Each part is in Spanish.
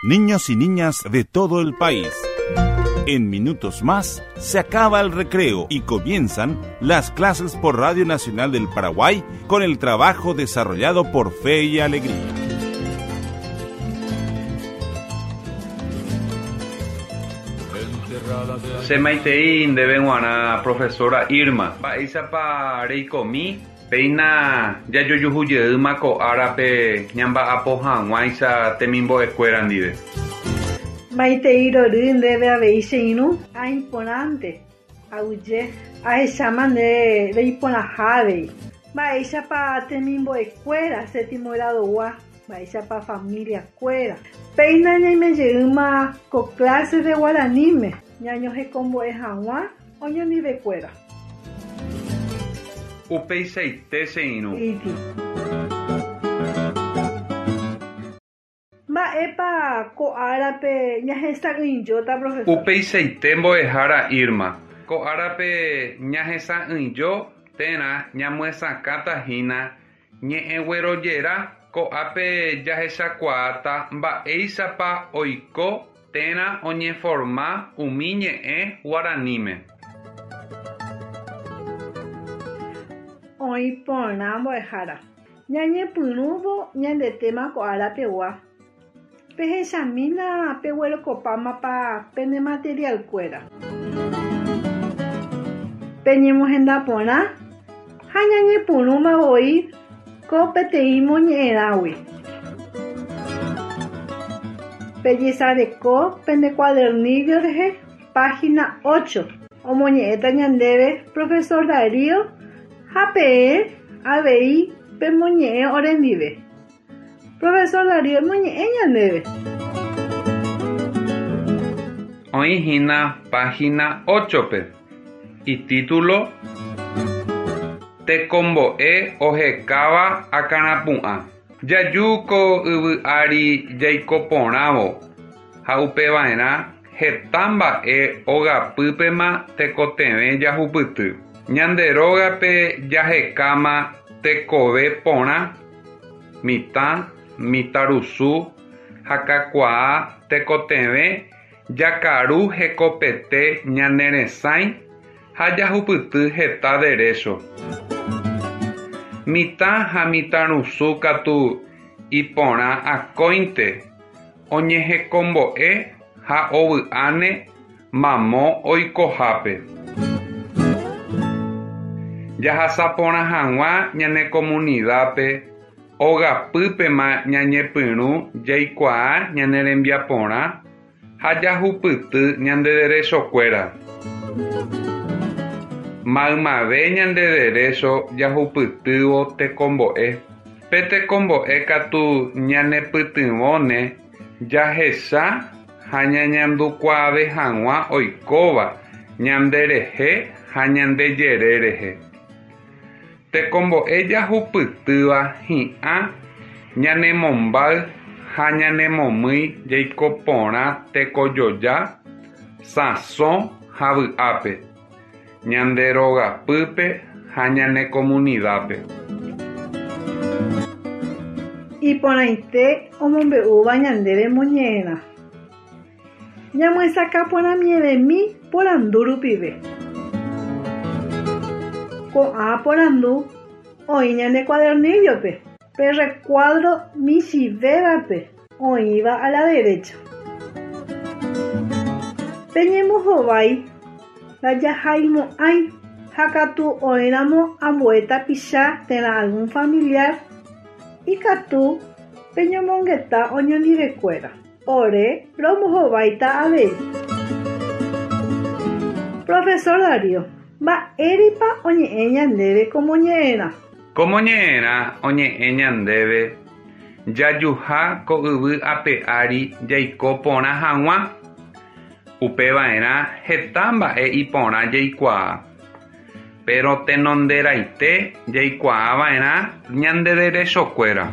niños y niñas de todo el país. En minutos más se acaba el recreo y comienzan las clases por Radio Nacional del Paraguay con el trabajo desarrollado por Fe y Alegría. Semaitein de Benguana, profesora Irma. Paisapa reikomi, peina yayoyuhuye mako arape ñamba apohan waisa temimbo escuela ndive. Maiteiro debe aveisenu a imponante. Auye a llaman de imponajave. Paisapa temimbo escuela, séptimo grado wa. Paisapa familia escuela. Peina ñaimeyeuma con clases de guaranime. Ñaño he combo es agua, oño ni de cuera. Upei seite seinu. Iti. Ma epa ko arape ñajesa injota profesor. Upei seite mboehara Irma. Ko arape ñajesa injo tena ñamuesa katahina ñe'ẽguerojera ko ape jahesa kuaata mba'éichapa oiko tena oñeforma umi ñe'ẽ guaraníme. Oipona mbo'ehára. Ñañepyrũvo ñandetema ko arapegua. Pehechamína peguerokopámapa pene material kuéra. Peñemohendapórã ha ñañepyrũmavoi ko peteĩ moñe'ẽrágui. Pellisareko pende cuadernillo rehe, página 8. Omoñe'ẽta ñandéve profesor Darío hape avei pemoñe'ẽ orendive. Profesor Darío moñe'ẽ ñandéve. Oĩhína página 8pe. Y título Tekombo'e ohekáva akãrapu'ã. Jajuko yvy'ári jaikoporãvo ha upeva'erã heta mba'e ogapýpema tekotevẽ jahupyty. Ñanderógape jahekáma tekove porã, mitã, mitãrusu ha kakuaa tekotevẽ jakaru hekopete ñaneresãi ha jahupyty heta derecho. Mitã ha mitãrusu katu iporã akóinte oñehekombo'e ha ovy'áne mamo oikohápe. Jahasaporã hag̃ua ñane comunidápe ogapýpema ñañepyrũ jaikuaa ñane rembiaporã ha jahupyty ñande derechokuéra. Maymave ñande derecho jahupytývo tekombo'e. Pe tekombo'e katu ñanepytyvõne jahecha ha ñañandukuaave hag̃ua oikóva ñanderehe ha ñandejererehe. Tekombo'e jahupytýva hi'ã ñanemombáy ha ñanemomýi jaiko porã tekojoja, sãso ha vy'ápe. Ñanderogapýpe ha ñane comunidápe. Iporãite omombe'úva ñandéve moñe'ẽrã. Ñamoesakaporãmievemi porandu rupive. Ko'ã porandu oĩ ñane cuadernillope. Pe recuadro michivévape oĩva a la derecha. Peñemohovái ndajahaimo'ãi ha katu oĩramo ambue tapicha térã algún familiar ikatu peñomongeta oñondivekuéra. Ore romohováita avei. Profesor Darío, mba'éripa oñe'ẽ ñandéve komoñe'ẽrã. Komoñe'ẽrã oñe'ẽ ñandéve jajuha ko yvy ape'ári jaiko porã hag̃ua. Upeva'erã heta mba'e iporã jaikuaa. Pero tenonderaite jaikuaava'erã ñande derechokuéra.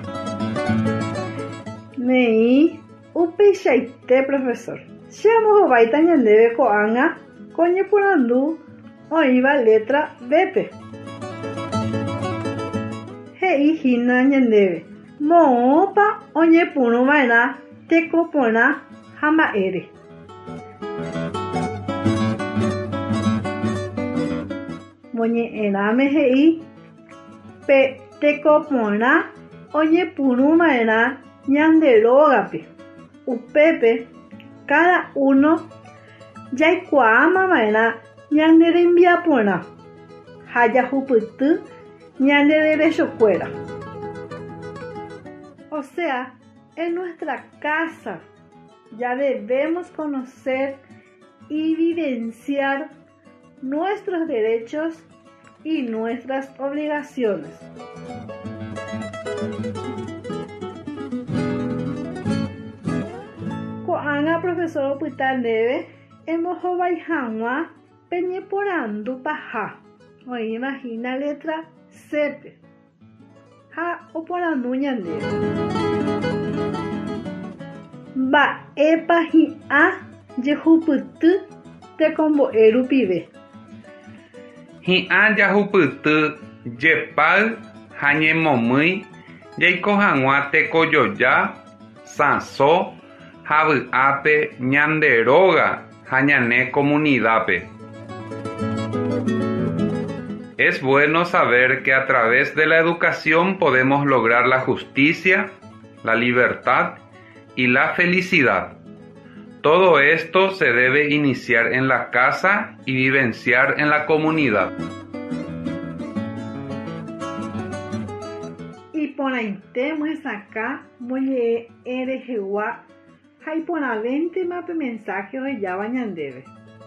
Ne'i upeichaite profesor. Che amohováita ñandéve ko'ág̃a ko ñeporandu oĩva letra B-pe. He'ihína ñandéve. Moõpa oñepyrũva'erã tekopona hama'ére. Moñe'ẽrãme he'i pe tekopona oñepyrũma'erã ñande rógape. Upépe cada uno jaikuaamava'erã ñande rembiaporã ha jahupyty ñande rerechokuéra. O sea, en nuestra casa ya debemos conocer y vivenciar nuestros derechos y nuestras obligaciones. Ko'ág̃a profesor opyta ndéve embohovái hag̃ua peñeporandu paha. Oĩvahína letra C-pe. Ha oporandu ñandéve. Mba'épa hi'ã jehupyty tekombo'e rupive. Hi'ã jahupyty jepáy ha ñemomýi jaiko hag̃ua tekojoja, sãso ha vy'ápe ñande róga ha ñane comunidápe. Es bueno saber que a través de la educación podemos lograr la justicia, la libertad y la felicidad. Todo esto se debe iniciar en la casa y vivenciar en la comunidad. Iporãite moesakã moñe'ẽ erehegua ha iporãvéntema pe mensaje ohejáva ñandéve.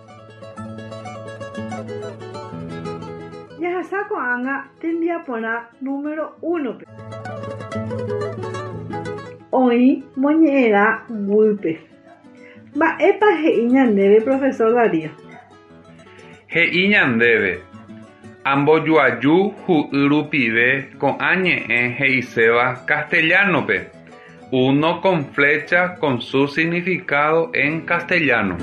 Jahasa ko'ág̃a tembiaporã número 1-pe. Oĩ moñe'ẽrã guype. Mba'épa he'i ñandéve profesor Darío? He'i ñandéve. Ambojuaju hu'y rupive ko'ã ñe'ẽ he'iséva castellanope. Uno con flecha con su significado en castellano.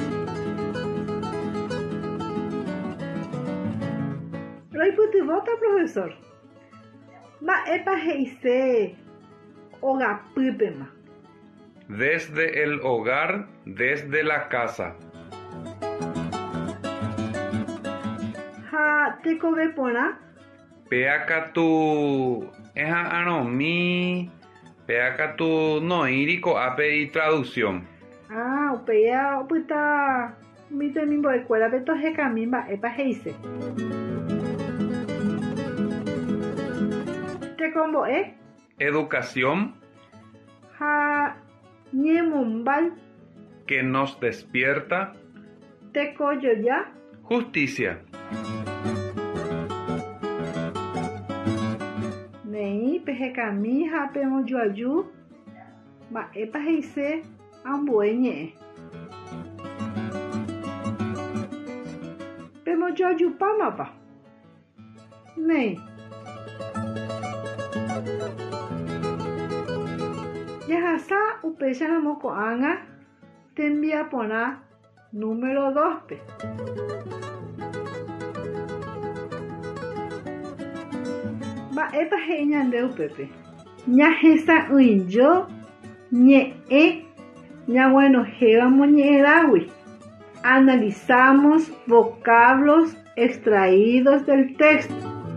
Roipytyvóta profesor. Mba'épa he'ise ogapýpema. Desde el hogar, desde la casa. Ha tekove porã. Peakatu eha'ãromi, peakatu noíri ko'ápe y traducción. Upéia opyta mitãmimbo'ekuérape tohekami mba'épa he'ise. Tekombo'e. Educación. Ha ñemombáy. Que nos despierta. Tekojoja. Justicia. Ne'i pehekami ha pemojoaju mba'épa he'ise ambue ñe'ẽ. Pemojoajupámapa. Ne'i. Jahasa upéicharamo ko'ág̃a tembiaporã número 2-pe. Mba'épa he'i ñande upépe. Ñahesa'ỹijo ñe'ẽ ñag̃uenohéva moñe'ẽrágui. Analizamos vocablos extraídos del texto.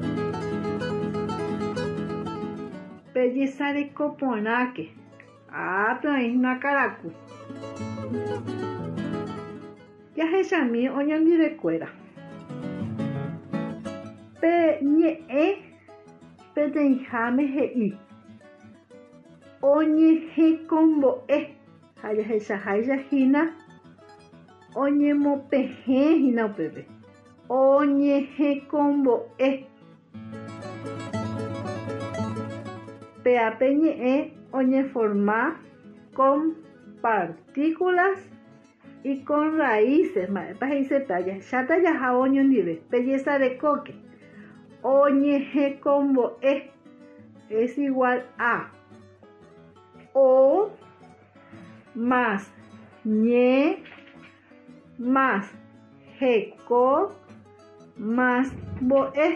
Pejesarekoporãke. Peõihína karaku. Jahechami oñondirekuéra. Pe ñe'ẽ peteĩháme he'i. Oñehekombo'e. Ha jahechaháichahína oñemopehẽhína upépe. Oñehekombo'e. Pe'ápe ñe'ẽ oñeforma con partículas y con raíces. Mba'épa he'ise pe cháta jaha oñondive. Pejesarekóke. Oñehekombo'e es igual a o más ñe más heko más bo'e.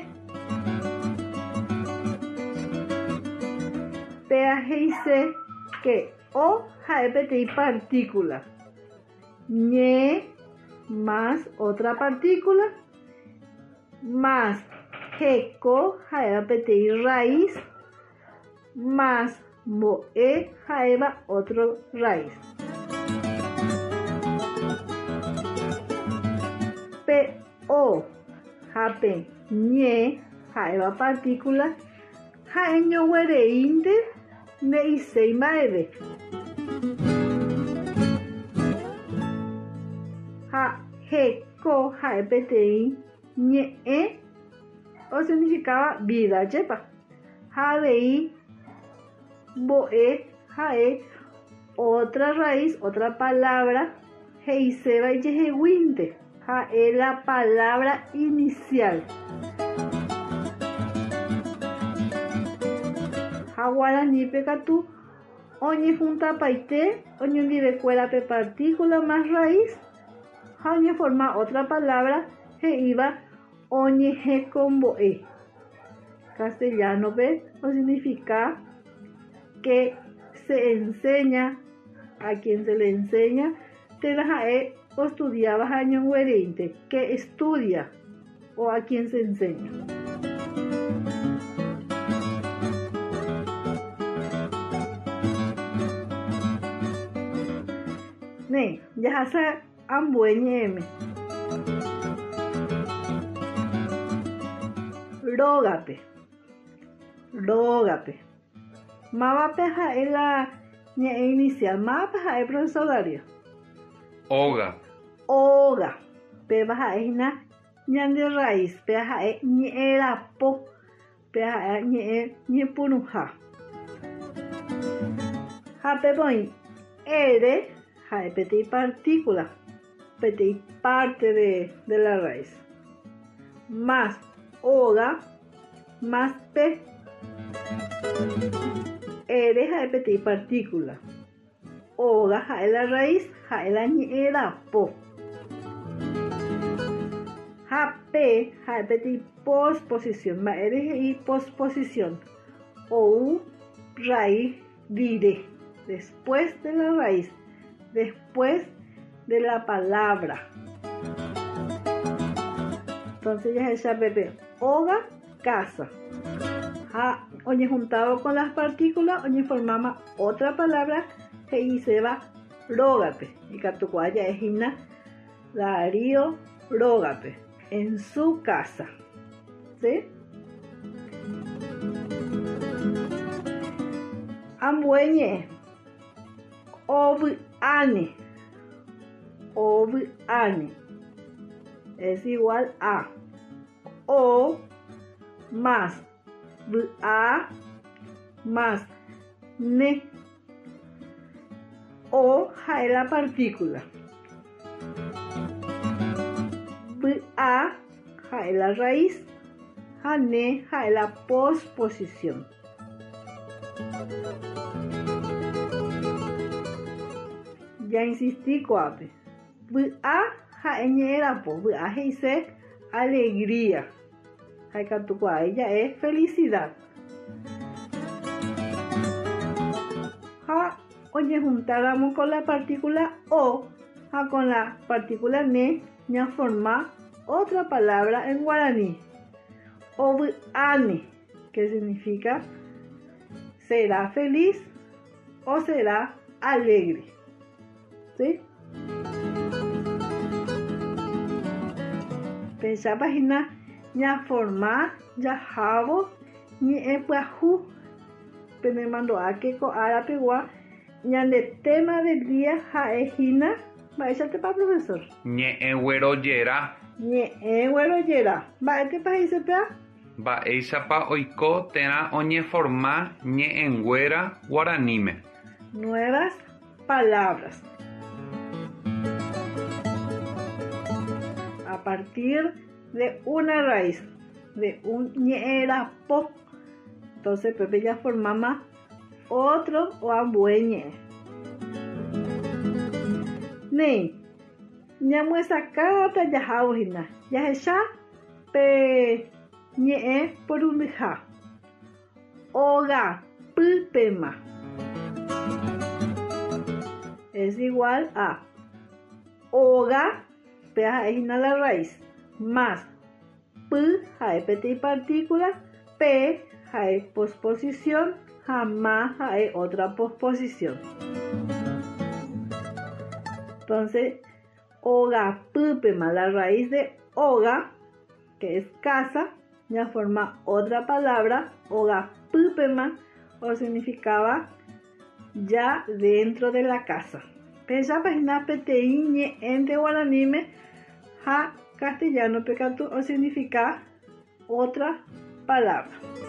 Pea he'ise que O jaepetei partícula. Ñe más otra partícula más heko jaepetei raíz más moe jaeva otro raíz. O jape ñe jaeva partícula jaeño huereinte ne isei maeve. Ja heko jaepetei ñe o significaba vida chepa. Javei boe jae otra raíz, otra palabra heiseba y yehewinte. Jae la palabra inicial. Jaguarani pecatu oñe junta paite, oñe ndivecuela pe partícula más raíz. Oñe forma otra palabra iba oñe he con boe. Castellano ve o significa que se enseña, a quien se le enseña, te la jae o estudiaba año huerente, que estudia o a quien se enseña. Ne, ya se ambueñeme. Rógape. Rógape. Mavape jae la ñe inicial. Mavape jae profesor Darío. Oga. Oga. Peba jae na ñande raíz. Peba jae ñe rapo. Peba jae ñe punuja. Jape boin. Ere jae petei partícula. Petei parte de la raíz. Más oga más p. Ere jae petei partícula. Oga jae la raíz, jae la ñe rapo. Ja p jae petei posposición. Ma ere y posposición. O raíz dire. Después de la raíz. Después de la palabra. Entonces ya es pepe. Oga, casa. Ja, oñe juntado con las partículas, oñe formaba otra palabra que se va rógape. Y catucuaya es ina Darío rógape. En su casa. ¿Sí? Ambueñe. Obane. Obane. Es igual a o más a más ne. O jae la partícula. A jae la raíz. Ne jae la posposición. Ya insistí coape. A jae ñe rapo. A dice alegría. Jae catucua ella es felicidad. Ja oye juntáramos con la partícula o, ja con la partícula ne, ya forma otra palabra en guaraní. Obuane, que significa será feliz o será alegre. ¿Sí? Esa página ya forma, ya jabo, ni epuaju, pero mando a que co arapegua, ya de tema del día jaejina, va a echarte para profesor. Ñe güero yera. Ñe güero yera. Va a qué país se pea? Va eisapa oiko tena oñe forma ñe engüera guaranime. Nuevas palabras. A partir de una raíz, de un ñerapo. Entonces Pepe ya formaba otro o ambueñe. Ne, ñamo esa cata ya jaujina, ya esa pe ñe por un ja. Oga pupema. es igual a oga, p es la raíz, más p, PT partícula, p es posposición, jamás hay otra posposición. Entonces, oga pupe más la raíz de oga, que es casa, ya forma otra palabra, oga pupe más, o significaba ya dentro de la casa. Pesa página PTI entre guaranime, ja castellano pecatu, o significa otra palabra.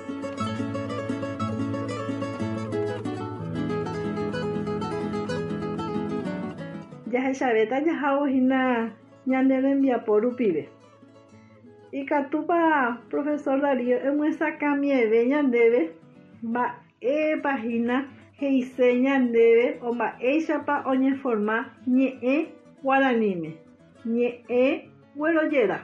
Ya se sabeta ya jaojina ñandere enviaporu pibe. Y catupa profesor Darío en esa camieve ñandebe va página heise ñandebe o va echapa oñe forma ñe guaranime ñe hueroyera.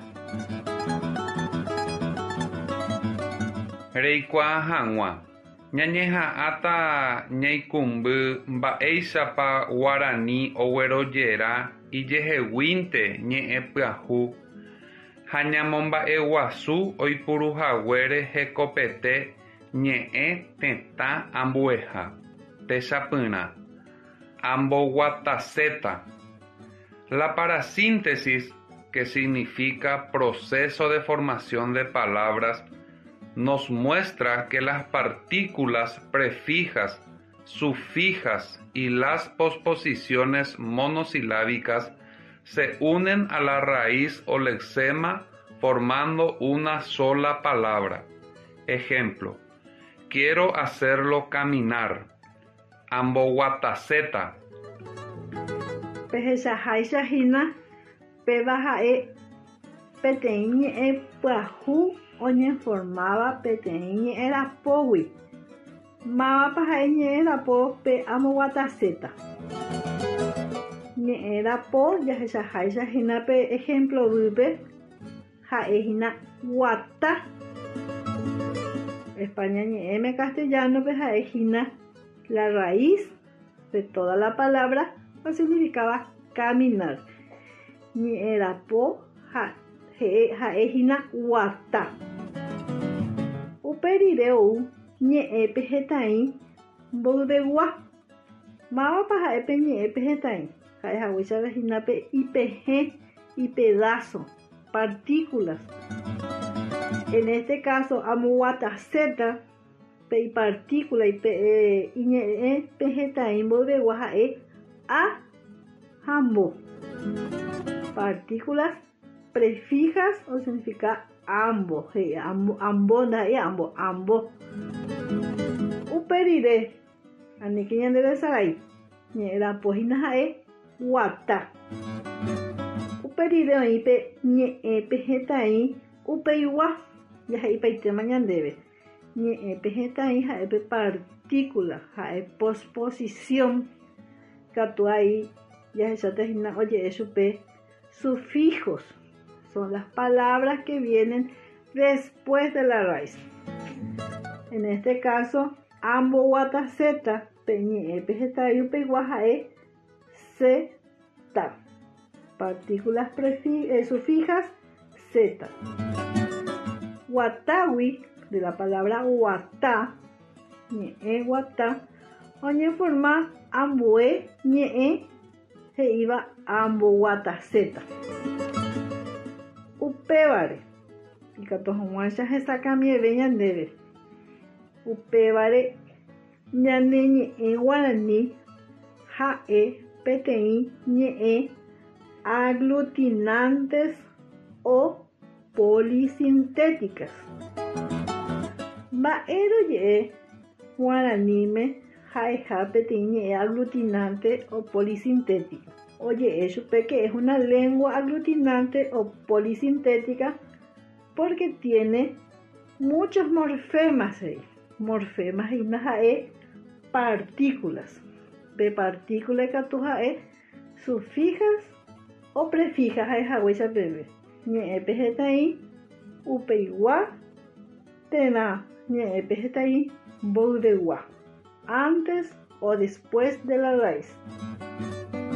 Reikua hangwa ñañeha'ãta ñaikumby mba'éichapa Guarani oguerojera ijeheguínte ñe'ẽ pyahu ha ñamomba'eguasu oipuruhaguére hekopete ñe'ẽ tetã ambueha techapyrã amboguataseta. La parasíntesis, que significa proceso de formación de palabras, nos muestra que las partículas prefijas, sufijas y las posposiciones monosilábicas se unen a la raíz o lexema formando una sola palabra. Ejemplo: quiero hacerlo caminar. Amboguataseta. Pejesahaishahina pebajae peteñe pahu oñe formaba peteñe era powi. Mama pajaeñe era po pe amboguataseta. Ñe era po yahesahaishahina pe ejemplo vipe jaehina guata. España ñe castellano pejaehina la raíz de toda la palabra, o significaba caminar. Ni era po jaejina guata. Uperireu ñe pejetain bodegua. Mama paja epe ñe pejetain. Jaejahuicha vejina pe IPG y pedazo, partículas. En este caso, amuguataseta y partícula y pejetain bodegua jae a jambo. Partículas prefijas o significa ambos, ambos. Uperire, aniquiñan debe estar ahí. Ñera pojina jae guata. Uperire oipe ñe pejetain upeigua, ya jae paitema ñandebe. Ñe pejetain jae partícula, jae posposición. Catuai ya se termina, oye, supe sufijos. Son las palabras que vienen después de la raíz. En este caso, amboguataseta, peñe, pejetayu, peguajae, zeta. Partículas sufijas, zeta. Guatawi, de la palabra guatá, ñe, guatá, oñe forma ambue, ñe, se iba amboguataseta. Upevare, y catojuancha se saca mi ñandebe. Upevare ñane ñe guaraní jae peteí ñe aglutinantes o polisintéticas. Maero ye guaranime jae peteí ñe aglutinante o polisintética. Oye, eso que es una lengua aglutinante o polisintética porque tiene muchos morfemas ahí. Morfemas y jae partículas. De partículas que tú jae sufijas o prefijas jae jahuesa bebé. Ñe pejeta ahí upeigua tena ñe pejeta ahí boudegua. Antes o después de la raíz.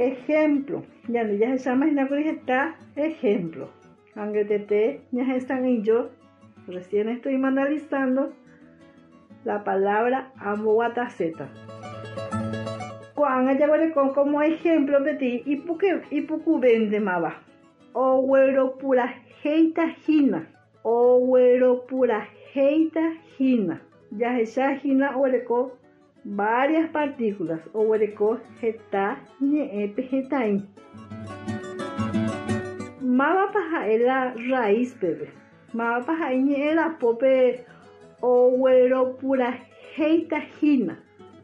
ejemplo. Ya se llama está ejemplo. Aunque ya están y yo recién estoy analizando la palabra amboataceta. Cuando ya como ejemplo petit y poco vende maba. O güero pura heita hina. O güero pura heita hina. Ya esa hina oreco varias partículas. O oreco heta ñeepe hetain. Maba paja la raíz bebé. Maba paja la pope o güero pura heita hina.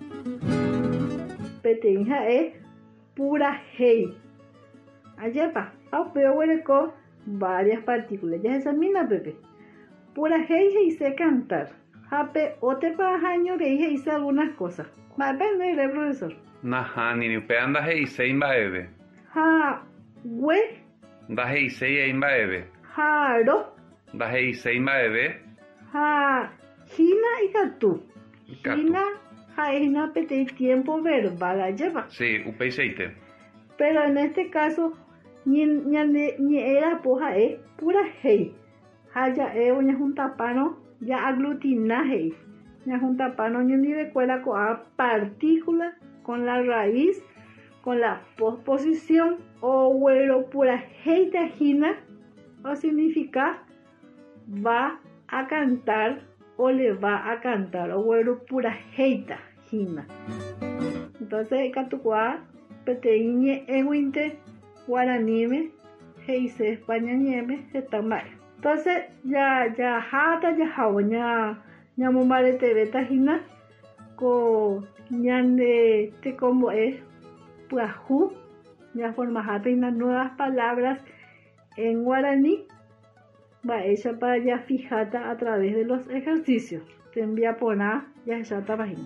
Petinja es pura hei. Ayepa, pero hueleco varias partículas. Ya esa mina bebé. Pura hei se hice cantar. Jape, ote pajaño que hice algunas cosas. Va depende del profesor. Naja, ni anda hice imbaebe. Ja, we. Da hice imbaebe. Jaro. Da hice imbaebe. Ja, hina y catu. Hina. Es una tiempo verbal lleva. Sí, upeiseite. Pero en este caso, ni era poja es pura hei. Haya una junta pano ya aglutinaje. Ya junta pano ni de cuela con a partícula, con la raíz, con la posposición o huero pura hei tajina, o significa va a cantar o le va a cantar o huero pura heita hina. Entonces catucua peteiñe eguinte guaranime heise España ñeme está mal. Entonces ya jata ya jaoña ñamomare tebeta hina ko ñande te como es puaju ya forma jata unas nuevas palabras en guaraní. Va hecha para ya fijata a través de los ejercicios. Te envía poner ya está página.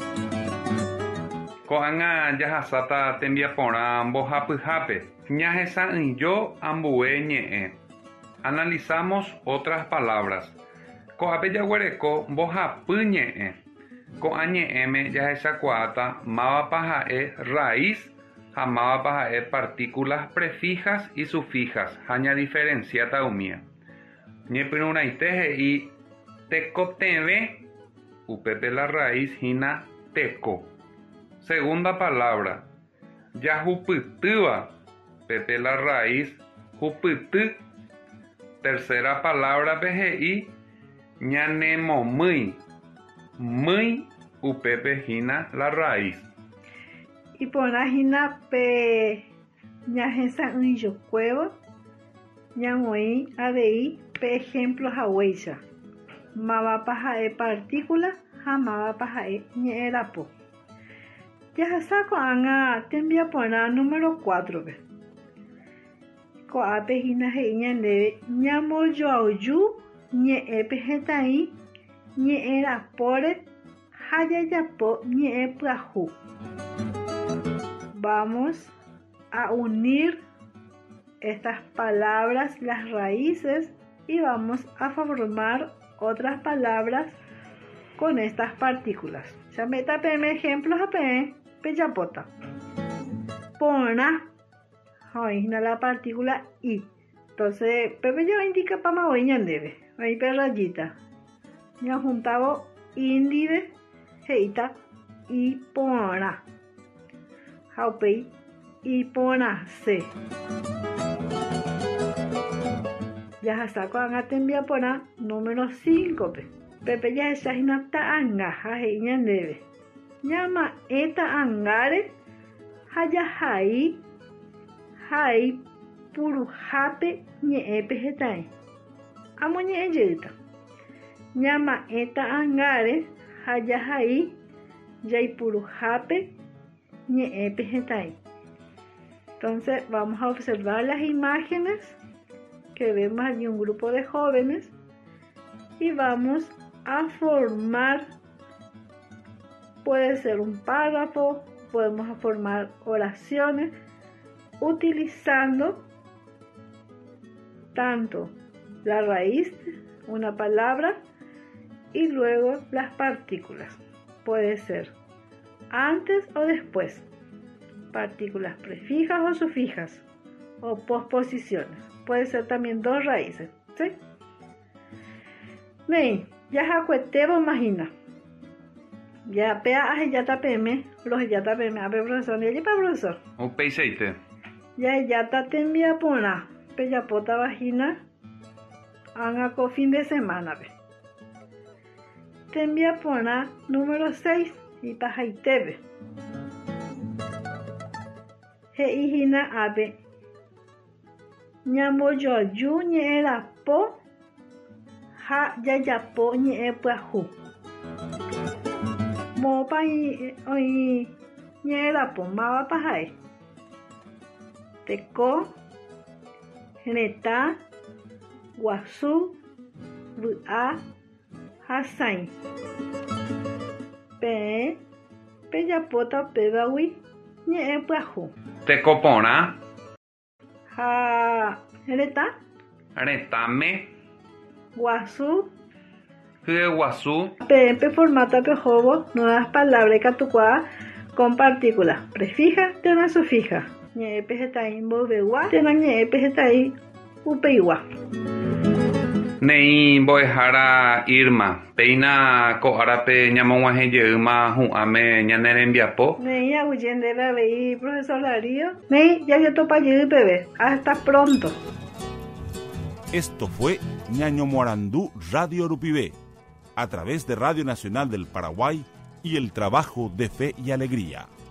Coanga ya sata te envía poner bojape. Ya esa yo ambueñe. Analizamos otras palabras. Coape ya huereco bojapuñe. Coañe m ya esa cuata mava paja raíz. Jamaba paja partículas prefijas y sufijas. Haña diferenciata umia. Ñepino una iteje y teco teve, upepe la raíz hina teco. Segunda palabra, ya jupitúa, pepe la raíz jupitú. Tercera palabra PGI, ñanemo muy, upepe hina la raíz. Y por la hina pe ñajesa un yo cuevo, ñamoí abei. Ejemplo haweisha. Mava paja partícula, jamaba paja ñerapo. Ya saco anga te envía poner número 4. Coape hina ñande ñamo yo auyu ñe epejetai ñe era pore haya yapo ñe prahu. Vamos a unir estas palabras, las raíces, y vamos a formar otras palabras con estas partículas. Ya me tapé ejemplos a peyapota. Pona, oína la partícula i. Entonces, pepe ya indica para maoña debe. Ahí perrayita. Ya juntaba indive, heita y pona. Jaupei y pona se. Ya saco anga tembia pona número 5 pepe ya esa hinata anga haje ñandebe llama eta angare haya hai puru hape ñeepe hetai amo ñeeyeta llama eta angare haya hai yai puru hape ñeepe hetai. Entonces vamos a observar las imágenes que vemos allí un grupo de jóvenes y vamos a formar, puede ser un párrafo, podemos formar oraciones utilizando tanto la raíz, una palabra, y luego las partículas. Puede ser antes o después. partículas prefijas o sufijas, o posposiciones. Puede ser también dos raíces, ¿sí? Ven, ya jacuetebo imagina. Ya pea ya tapeme, los ya tapeme, a ver profesor, y allí para profesor. O peiseite. Ya te envía pona, peyapota vagina, haga con fin de semana, ve. Te envía pona número 6 y pajaitebe. He hijina ave. Ñamo yo yu ñe era po, ha ya po ñe puaju. Mo pa oi ñe era po ma pa hai. Teko, geneta, guasu, vua, hasain. Peyapota pebawi ñe puaju. Tekopona. Ha geneta, Retame. guasu. Guazú. Pe formata pejobo, nuevas palabras catucuá con partículas prefijas de una sufija. Ñepe hetai bobewa, tena ñepe hetai upeiwa. Nei boejara Irma. Peina ko arape ñamonguaje yeuma huame ñanerembiapo. Nei aguyende bebé profesor Darío. Nei ya topa bebé. Hasta pronto. Esto fue Ñaño Morandú Radio Rupibé, a través de Radio Nacional del Paraguay y el trabajo de Fe y Alegría.